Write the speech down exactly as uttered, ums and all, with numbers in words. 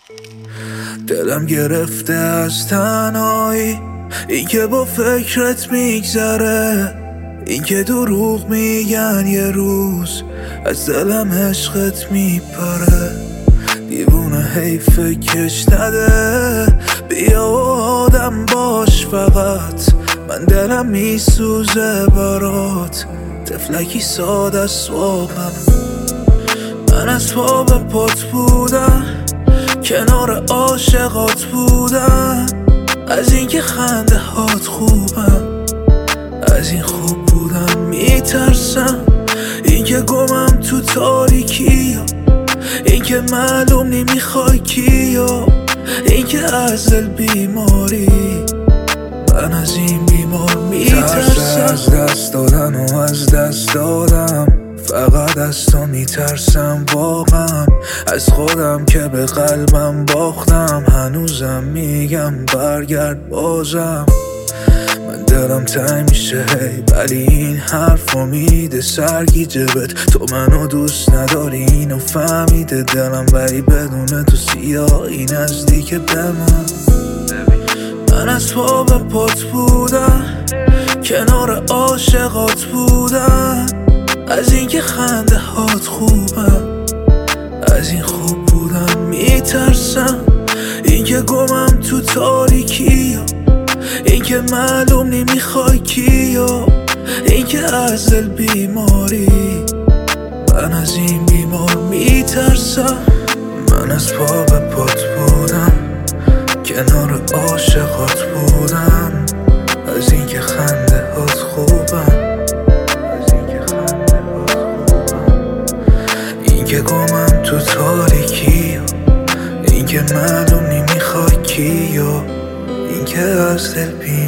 دلم گرفته از تنهایی، این که با فکرت میگذره، این که دروغ میگن یه روز از دلم عشقت میپره. دیوونه حیف کش نده، بیا و آدم باش فقط، من دلم میسوزه برات، تفلکی ساده است واقعا. من از پا به پات بودم، کنار عاشقات بودم، از اینکه خنده هات خوبم، از این خوب بودم میترسم، اینکه گمم تو تاریکی، اینکه معلوم نمیخوای کیو، اینکه از دل بیماری، من از این بیمار میترسم. از دست دادن و از دست دادم، فقط از تو میترسم واقعا، از خودم که به قلبم باختم، هنوزم میگم برگرد بازم. من دلم تنگ میشه ولی این حرف میده سرگیجه بهت، تو منو دوست نداری اینو فهمیده دلم، ولی بدون تو سیاهی نزدیک به من. من از پا به پات بودم، کنار عاشقات بودم، از اینکه خنده هات خوبم، از این خوب بودم میترسم، اینکه گمم تو تاریکی، اینکه معلوم نمیخوای کیو، اینکه از دل بیماری، من از این بیمار میترسم. من از پا به پات بودم، کنار عاشقات بودم، از اینکه خنده هات خوبم، اینکه گمم تو تاریکی، اینکه معلوم نمیخوای کیو، اینکه از دل بیماری.